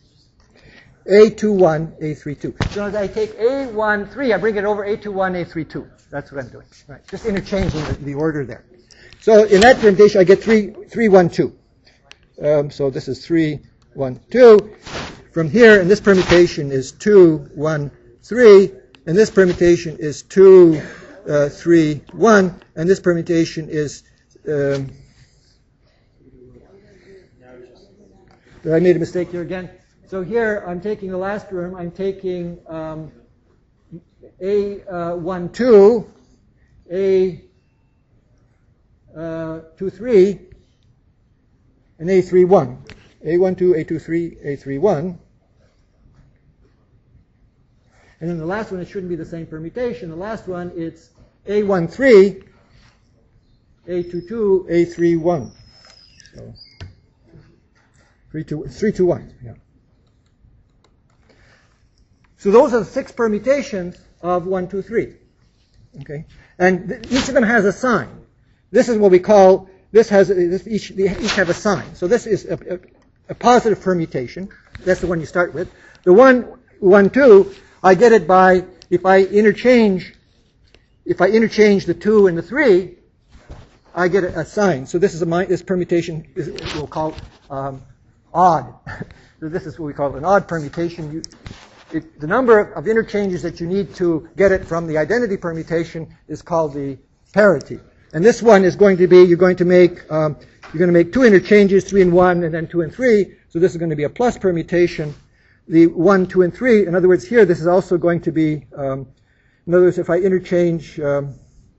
A21, A32. So as I take A13, I bring it over A21, A32. That's what I'm doing. Right. Just interchanging the order there. So in that permutation, I get 3, 1, 2. So this is 3, 1, 2. From here, and this permutation is 2, 1, 3. And this permutation is 2, 3, 1. And this permutation is... I made a mistake here again. So here, I'm taking the last term. I'm taking A12, A23, and A31. A12, A23, A31. And then the last one, it shouldn't be the same permutation. The last one, it's A13, A22, A31. So 3, 2, 1. Yeah. So those are the 6 permutations of 1, 2, 3. Okay, and each of them has a sign. This is what we call. Each have a sign. So this is a positive permutation. That's the one you start with. The 1, 1, 2, I get it by if I interchange the 2 and the 3, I get a sign. So this permutation we'll call odd. So this is what we call an odd permutation. The number of interchanges that you need to get it from the identity permutation is called the parity. And this one is going to be you're going to make 2 interchanges, 3 and 1, and then 2 and 3. So this is going to be a plus permutation. The 1, 2, and 3. In other words, here this is also going to be. In other words, if I interchange 1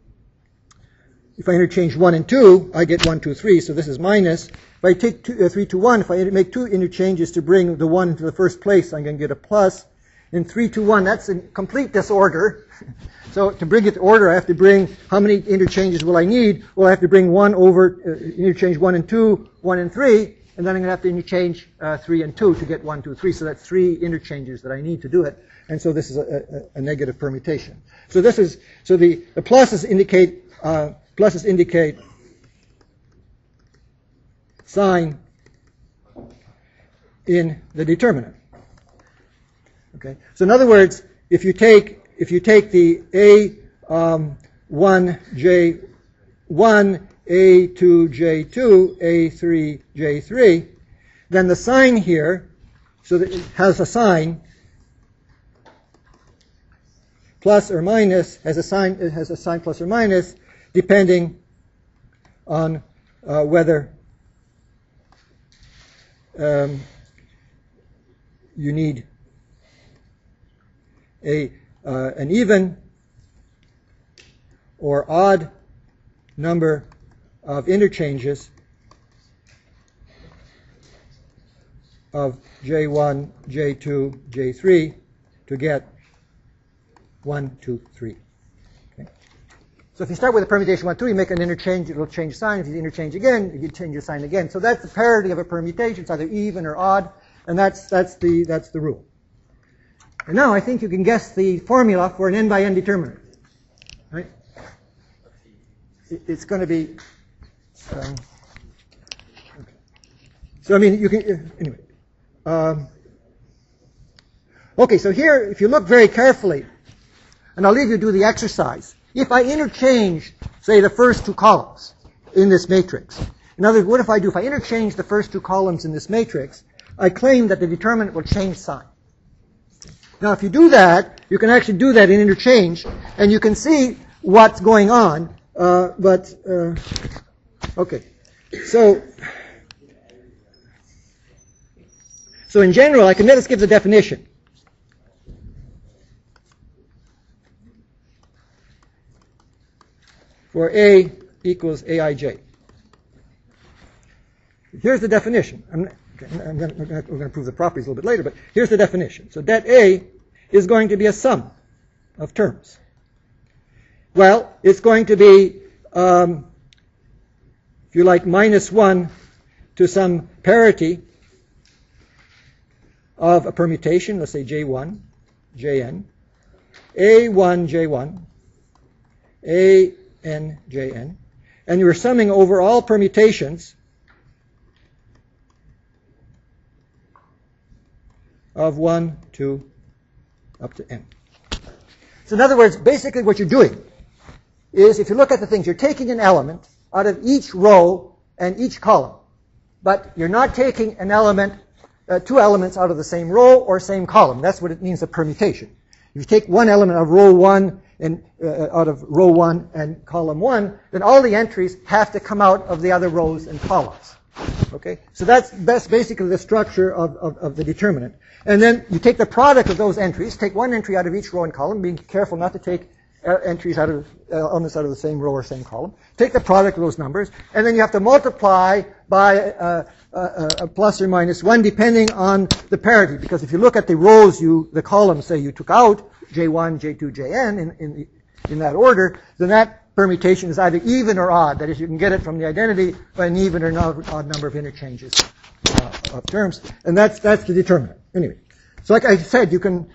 and 2, I get 1, 2, 3. So this is minus. If I take 3 to 1, if I make 2 interchanges to bring the 1 to the first place, I'm going to get a plus. In 3 to 1, that's in complete disorder. So to bring it to order, I have to bring, how many interchanges will I need? Well, I have to bring 1 over, interchange 1 and 2, 1 and 3, and then I'm going to have to interchange 3 and 2 to get 1, 2, 3. So that's 3 interchanges that I need to do it. And so this is a negative permutation. So this is, so the pluses indicate sign in the determinant. Okay. So in other words, if you take the A1J1, A2J2, A3J3, then the sign here, so that it has a sign plus or minus, it has a sign plus or minus, depending on whether you need an even or odd number of interchanges of J1, J2, J3 to get 1, 2, 3. Okay. So if you start with a permutation 1, 2, you make an interchange, it'll change sign. If you interchange again, you change your sign again. So that's the parity of a permutation. It's either even or odd, and that's the rule. And now I think you can guess the formula for an n by n determinant. Right? It's going to be. Okay. So I mean, you can anyway. Okay, so here, if you look very carefully, and I'll leave you to do the exercise. If I interchange, say, the first 2 columns in this matrix. In other words, what if I do? If I interchange the first 2 columns in this matrix, I claim that the determinant will change sign. Now, if you do that, you can actually do that in interchange, and you can see what's going on. Okay. So in general, let's give the definition. for A equals Aij. Here's the definition. We're going to prove the properties a little bit later, but here's the definition. So det A is going to be a sum of terms. Well, it's going to be, if you like, minus 1 to some parity of a permutation, let's say J1, Jn, A1, J1, AN, Jn, and you're summing over all permutations of 1, 2, up to n. So in other words, basically what you're doing is, if you look at the things, you're taking an element out of each row and each column, but you're not taking an element, two elements out of the same row or same column. That's what it means, a permutation. If you take one element of row 1 and out of row 1 and column 1, then all the entries have to come out of the other rows and columns. Okay, so that's basically the structure of the determinant. And then you take the product of those entries, take one entry out of each row and column, being careful not to take entries out of elements out of the same row or same column. Take the product of those numbers, and then you have to multiply by a plus or minus 1 depending on the parity. Because if you look at the rows, the columns say you took out J1, J2, Jn in that order, then that permutation is either even or odd. That is, you can get it from the identity by an even or odd number of interchanges of terms, and that's the determinant. Anyway, so like I said, you can,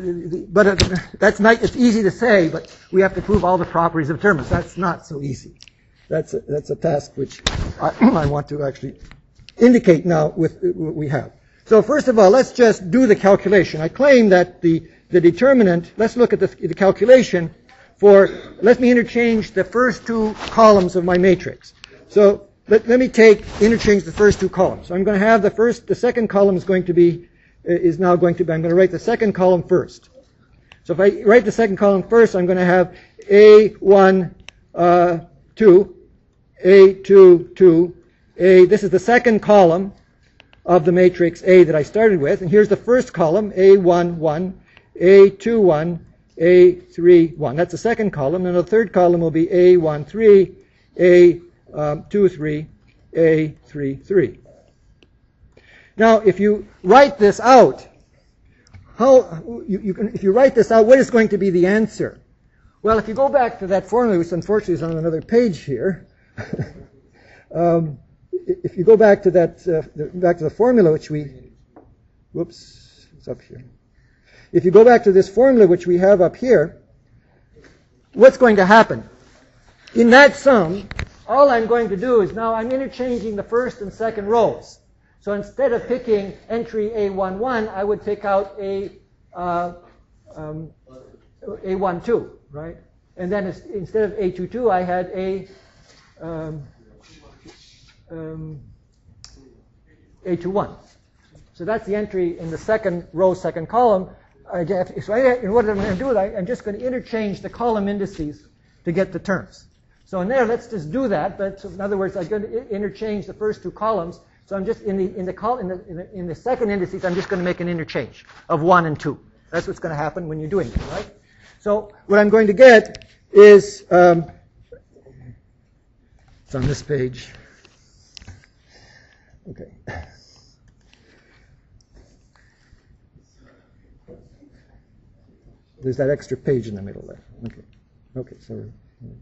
that's not. It's easy to say, but we have to prove all the properties of determinants. That's not so easy. That's a task which I want to actually indicate now with what we have. So first of all, let's just do the calculation. I claim that the determinant. Let's look at the calculation. Let me interchange the first two columns of my matrix. So let me interchange the first two columns. So I'm going to have the second column I'm going to write the second column first. So if I write the second column first, I'm going to have A1, 2, A2, 2, A. This is the second column of the matrix A that I started with. And here's the first column, A1, 1, A2, 1, A3, 1. That's the second column. And the third column will be A1, 3, A2, 3, A3, 3. Now, if you write this out, if you write this out, what is going to be the answer? Well, if you go back to that formula, which unfortunately is on another page here, if you go back to the formula which it's up here. If you go back to this formula which we have up here, what's going to happen? In that sum, all I'm going to do is now I'm interchanging the first and second rows. So instead of picking entry A11, I would pick out A12, right? And then instead of A22, I had A21. So that's the entry in the second row, second column. What I'm going to do is I'm just going to interchange the column indices to get the terms. So in there, let's just do that. But in other words, I'm going to interchange the first two columns. So I'm just in the second indices, I'm just going to make an interchange of 1 and 2. That's what's going to happen when you're doing it, right? So what I'm going to get is it's on this page. Okay. There's that extra page in the middle there. Okay. Sorry.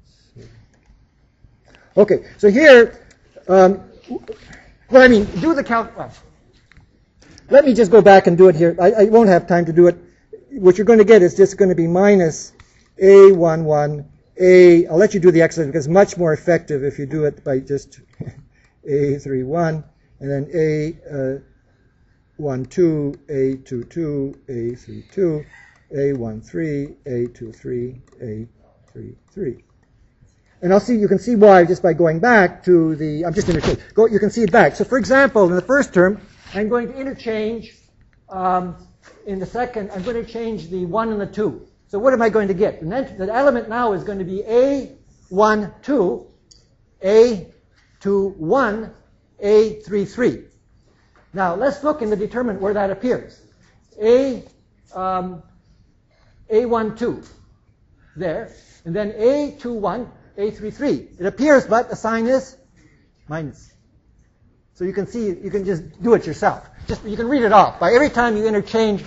Okay. So here. Do the count. Let me just go back and do it here. I won't have time to do it. What you're going to get is just going to be minus A11, I'll let you do the exercise because it's much more effective if you do it by just A31, and then A12, A22, A32, A13, A23, A33. And you can see why just by going back to I'm just going to you can see it back. So for example, in the first term, I'm going to interchange, in the second, I'm going to change the 1 and the 2. So what am I going to get? The element now is going to be A12, A21, A33. Now let's look in the determinant where that appears. A12 there, and then A21. A33. It appears, but the sign is minus. So you can see, you can just do it yourself. You can read it off. By every time you interchange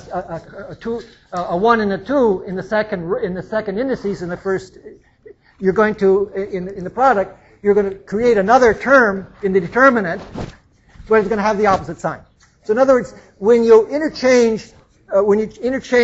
a 1 and a 2 in the second indices in the first, you're going to, in the product, you're going to create another term in the determinant where it's going to have the opposite sign. So in other words, when you interchange, make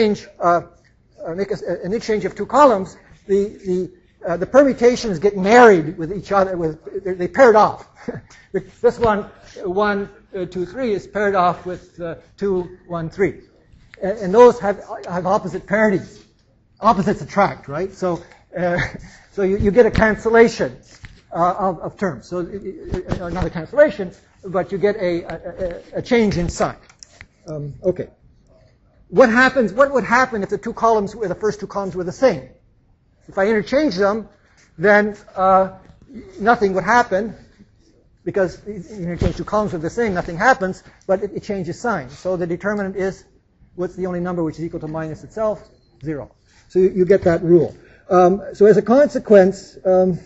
an interchange of two columns, the permutations get married with each other. They paired off. This 1, 2, 3 is paired off with 2, 1, 3, and those have opposite parities. Opposites attract, right? So you get a cancellation of terms. So not a cancellation, but you get a change in sign. Okay. What would happen if the first two columns were the same? If I interchange them, then nothing would happen, because you interchange two columns with the same, nothing happens, but it changes sign. So the determinant is, what's the only number which is equal to minus itself? 0. So you get that rule. So as a consequence,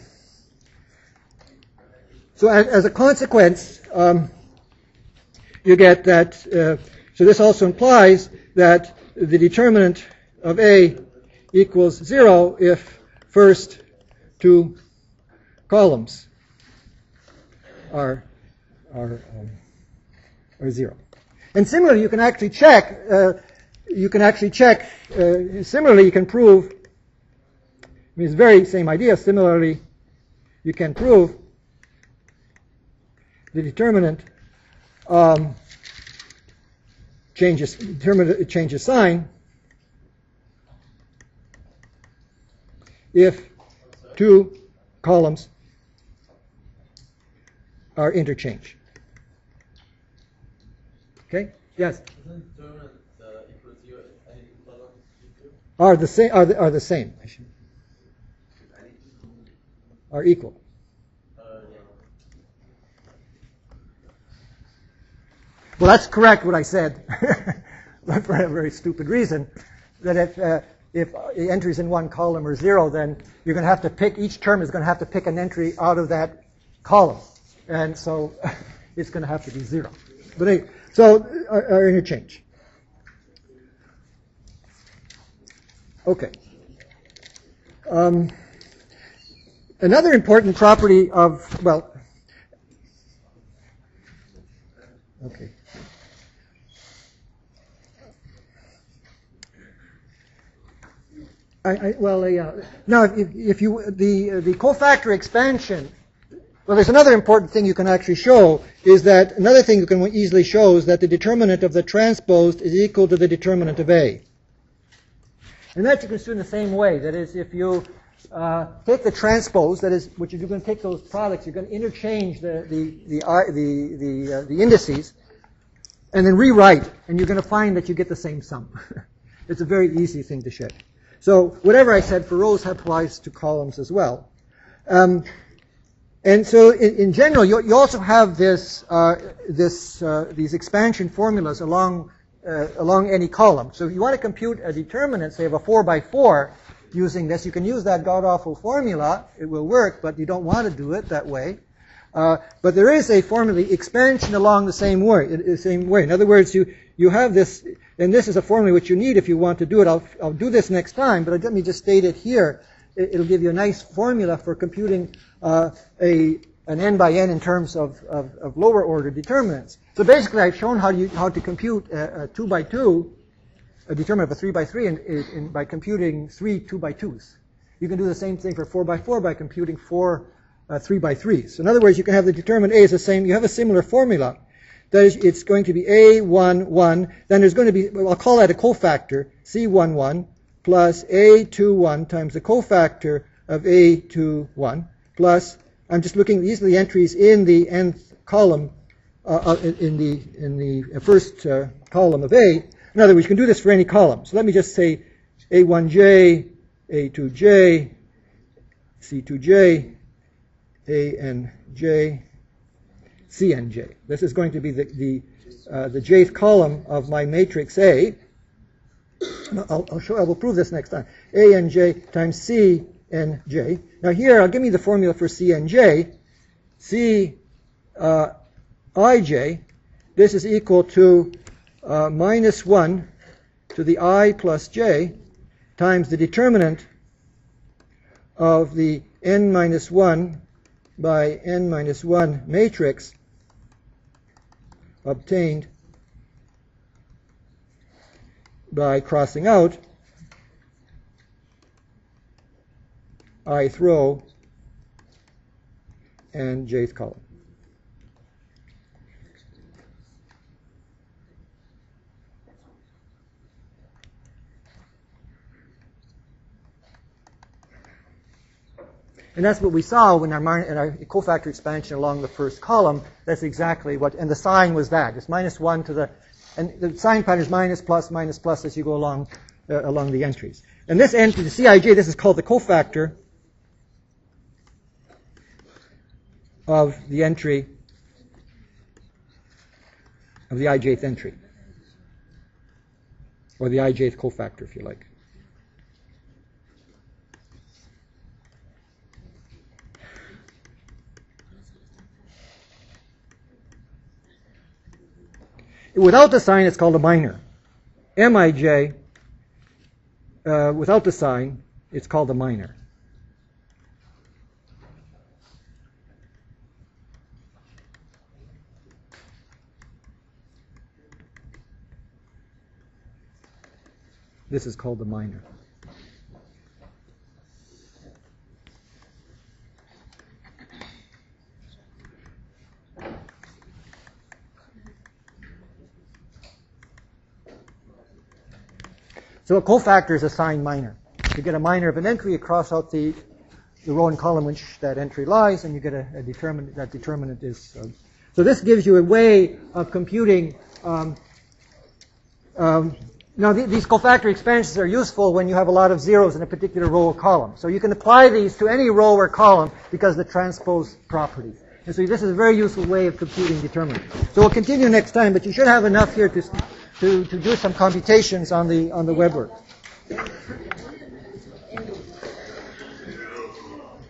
you get that. So this also implies that the determinant of A equals 0 if first two columns are 0. And similarly, you can actually check. Similarly, you can prove. I mean, it's the very same idea. Similarly, you can prove the determinant changes sign if two columns are interchanged. Okay? Yes. Isn't determinant equal to 0 if any two columns equal? Are the same. Are equal. Yeah. Well, that's correct what I said, but for a very stupid reason. That if the entries in one column are 0, then you're going to have to pick, each term is going to have to pick an entry out of that column. And so it's going to have to be 0. But anyway, so our interchange. Okay. Another important property of, well, okay. Now, if you the cofactor expansion, well, there's another important thing you can actually show is that another thing you can easily show is that the determinant of the transposed is equal to the determinant of A, and that you can do in the same way. That is, if you take the transpose, that is, which you're going to take those products, you're going to interchange the indices, and then rewrite, and you're going to find that you get the same sum. It's a very easy thing to show. So whatever I said for rows applies to columns as well. And so in general, you also have these expansion formulas along any column. So if you want to compute a determinant, say of a 4 by 4, using this, you can use that god-awful formula. It will work, but you don't want to do it that way. But there is a formula, expansion along the same way. In other words, you have this, and this is a formula which you need if you want to do it. I'll do this next time, but let me just state it here. It'll give you a nice formula for computing an n by n in terms of lower order determinants. So basically, I've shown how to compute a 2 by 2, a determinant of a 3 by 3, by computing 3 2 by 2s. You can do the same thing for 4 by 4 by computing 4 3 by 3s. So in other words, you can have the determinant A is the same. You have a similar formula. That is, it's going to be A1, 1. Then there's going to be, well, I'll call that a cofactor, C1, 1, plus A2, 1 times the cofactor of A2, 1, plus, I'm just looking, these are the entries in the nth column, in the first column of A. In other words, you can do this for any column. So let me just say A1J, A2J, C2J, ANJ, CNJ. This is going to be the jth column of my matrix A. I will prove this next time. A and J times C Nj. Now here, I'll give me the formula for Cnj. Cij, this is equal to minus 1 to the I plus j times the determinant of the n minus 1 by n minus 1 matrix obtained by crossing out ith row and jth column. And that's what we saw when in our cofactor expansion along the first column. That's exactly what, and the sign was that. It's minus 1 to the, and the sign pattern is minus plus as you go along the entries. And this entry, the Cij, this is called the cofactor of the entry, of the ijth entry. Or the ijth cofactor, if you like. Without the sign, it's called a minor. Mij, without the sign, it's called a minor. This is called the minor. So a cofactor is a sign minor. You get a minor of an entry, you cross out the row and column in which that entry lies, and you get a determinant. That determinant is. So this gives you a way of computing. Now these cofactor expansions are useful when you have a lot of zeros in a particular row or column. So you can apply these to any row or column because of the transpose property. And so this is a very useful way of computing determinants. So we'll continue next time, but you should have enough here to do some computations on the WebWorks.